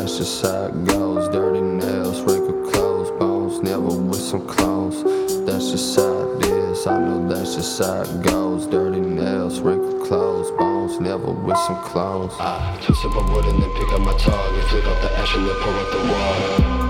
that's just how it goes. Dirty nails, wrinkled clothes, bones, never with some clones. That's just how it is, I know that's just how it goes. Dirty nails, wrinkled clothes, bones, never with some clones. I took some wood and then pick up my target, flick off the ash and then pour up the water.